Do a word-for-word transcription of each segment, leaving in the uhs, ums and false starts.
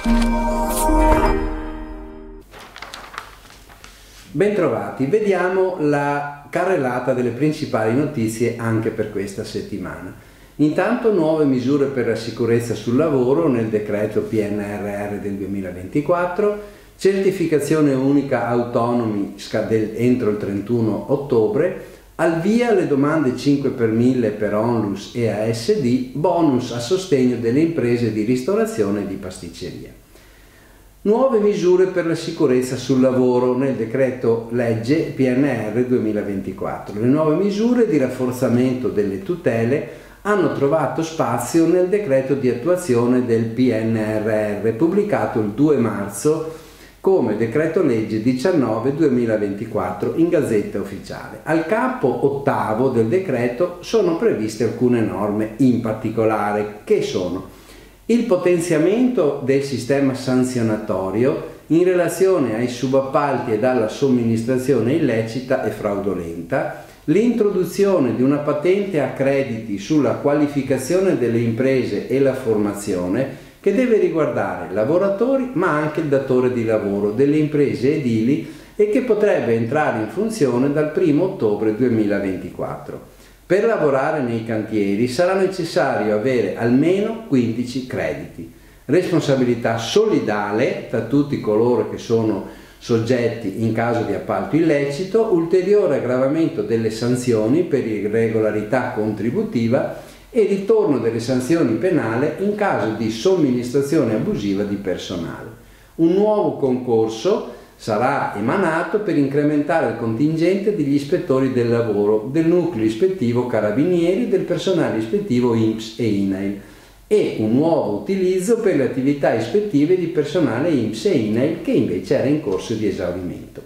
Bentrovati, vediamo la carrellata delle principali notizie anche per questa settimana. Intanto nuove misure per la sicurezza sul lavoro nel decreto P N R R del duemilaventiquattro, certificazione unica autonomi entro il trentuno ottobre, al via le domande cinque per mille per Onlus e A S D, bonus a sostegno delle imprese di ristorazione e di pasticceria. Nuove misure per la sicurezza sul lavoro nel decreto legge P N R duemilaventiquattro. Le nuove misure di rafforzamento delle tutele hanno trovato spazio nel decreto di attuazione del P N R R pubblicato il due marzo come decreto legge diciannove duemilaventiquattro in Gazzetta Ufficiale. Al capo ottavo del decreto sono previste alcune norme in particolare, che sono il potenziamento del sistema sanzionatorio in relazione ai subappalti ed alla somministrazione illecita e fraudolenta, l'introduzione di una patente a crediti sulla qualificazione delle imprese e la formazione, che deve riguardare lavoratori ma anche il datore di lavoro delle imprese edili e che potrebbe entrare in funzione dal primo ottobre duemilaventiquattro. Per lavorare nei cantieri sarà necessario avere almeno quindici crediti. Responsabilità solidale tra tutti coloro che sono soggetti in caso di appalto illecito, ulteriore aggravamento delle sanzioni per irregolarità contributiva e ritorno delle sanzioni penali in caso di somministrazione abusiva di personale. Un nuovo concorso sarà emanato per incrementare il contingente degli ispettori del lavoro, del nucleo ispettivo Carabinieri, del personale ispettivo I N P S e I N A I L e un nuovo utilizzo per le attività ispettive di personale I N P S e I N A I L che invece era in corso di esaurimento.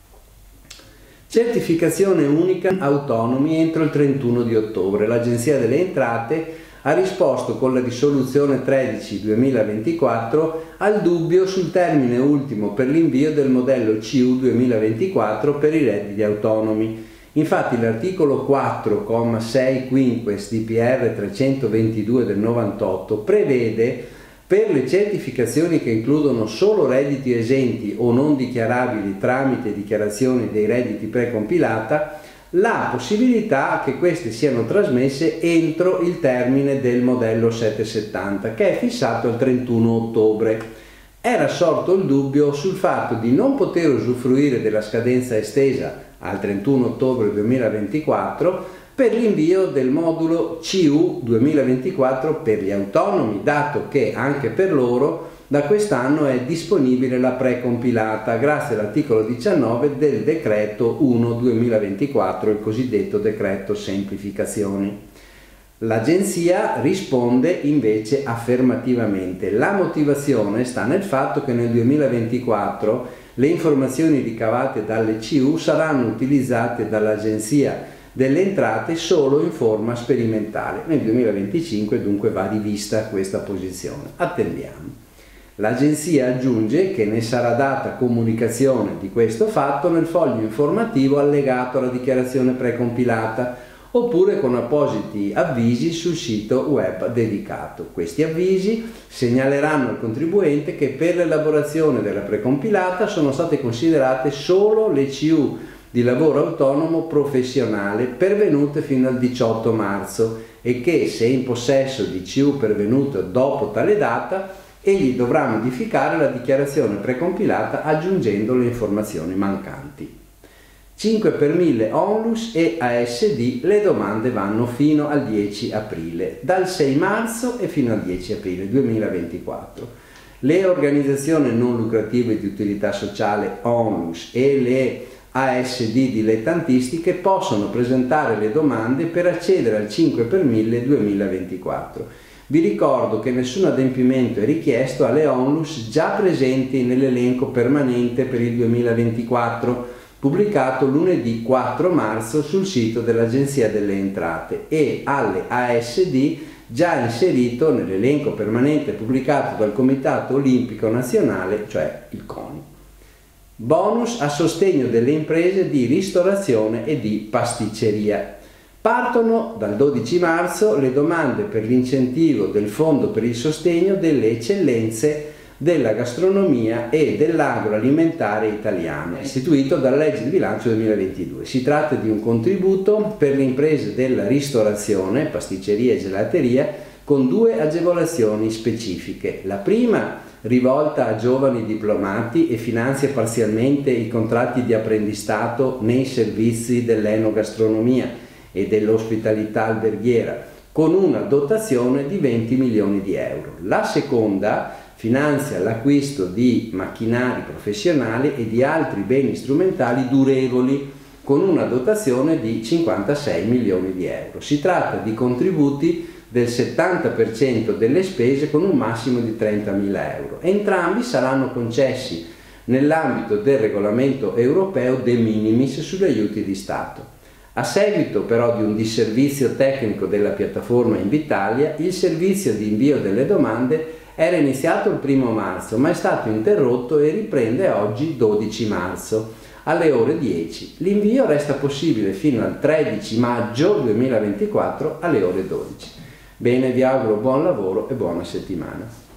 Certificazione unica autonomi entro il trentuno di ottobre. L'Agenzia delle Entrate ha risposto con la risoluzione tredici duemilaventiquattro al dubbio sul termine ultimo per l'invio del modello C U duemilaventiquattro per i redditi autonomi. Infatti l'articolo quattro comma sei quinques di P R trecentoventidue del novantotto prevede per le certificazioni che includono solo redditi esenti o non dichiarabili tramite dichiarazioni dei redditi precompilata la possibilità che queste siano trasmesse entro il termine del modello settecentosettanta, che è fissato al trentuno ottobre. Era sorto il dubbio sul fatto di non poter usufruire della scadenza estesa al trentuno ottobre duemilaventiquattro per l'invio del modulo C U duemilaventiquattro per gli autonomi, dato che anche per loro da quest'anno è disponibile la precompilata grazie all'articolo diciannove del decreto uno duemilaventiquattro, il cosiddetto decreto semplificazioni. L'agenzia risponde invece affermativamente. La motivazione sta nel fatto che nel duemilaventiquattro le informazioni ricavate dalle C U saranno utilizzate dall'Agenzia delle Entrate solo in forma sperimentale. Nel duemilaventicinque dunque va rivista questa posizione. Attendiamo. L'Agenzia aggiunge che ne sarà data comunicazione di questo fatto nel foglio informativo allegato alla dichiarazione precompilata oppure con appositi avvisi sul sito web dedicato. Questi avvisi segnaleranno al contribuente che per l'elaborazione della precompilata sono state considerate solo le C U di lavoro autonomo professionale pervenute fino al diciotto marzo e che, se in possesso di C U pervenute dopo tale data, egli dovrà modificare la dichiarazione precompilata aggiungendo le informazioni mancanti. cinque per mille Onlus e A S D le domande vanno fino al dieci aprile, dal sei marzo e fino al dieci aprile duemilaventiquattro. Le organizzazioni non lucrative di utilità sociale Onlus e le A S D dilettantistiche possono presentare le domande per accedere al cinque per mille duemilaventiquattro. Vi ricordo che nessun adempimento è richiesto alle Onlus già presenti nell'elenco permanente per il duemilaventiquattro, pubblicato lunedì quattro marzo sul sito dell'Agenzia delle Entrate, e alle A S D già inserito nell'elenco permanente pubblicato dal Comitato Olimpico Nazionale, cioè il CONI. Bonus a sostegno delle imprese di ristorazione e di pasticceria. Partono dal dodici marzo le domande per l'incentivo del Fondo per il sostegno delle eccellenze della gastronomia e dell'agroalimentare italiano, istituito dalla legge di bilancio duemilaventidue. Si tratta di un contributo per le imprese della ristorazione, pasticceria e gelateria, con due agevolazioni specifiche. La prima, rivolta a giovani diplomati, e finanzia parzialmente i contratti di apprendistato nei servizi dell'enogastronomia e dell'ospitalità alberghiera, con una dotazione di venti milioni di euro. La seconda finanzia l'acquisto di macchinari professionali e di altri beni strumentali durevoli, con una dotazione di cinquantasei milioni di euro. Si tratta di contributi del settanta per cento delle spese con un massimo di trentamila euro. Entrambi saranno concessi nell'ambito del regolamento europeo De Minimis sugli aiuti di Stato. A seguito però di un disservizio tecnico della piattaforma Invitalia, il servizio di invio delle domande era iniziato il primo marzo, ma è stato interrotto e riprende oggi dodici marzo alle ore dieci. L'invio resta possibile fino al tredici maggio duemilaventiquattro alle ore dodici. Bene, vi auguro buon lavoro e buona settimana.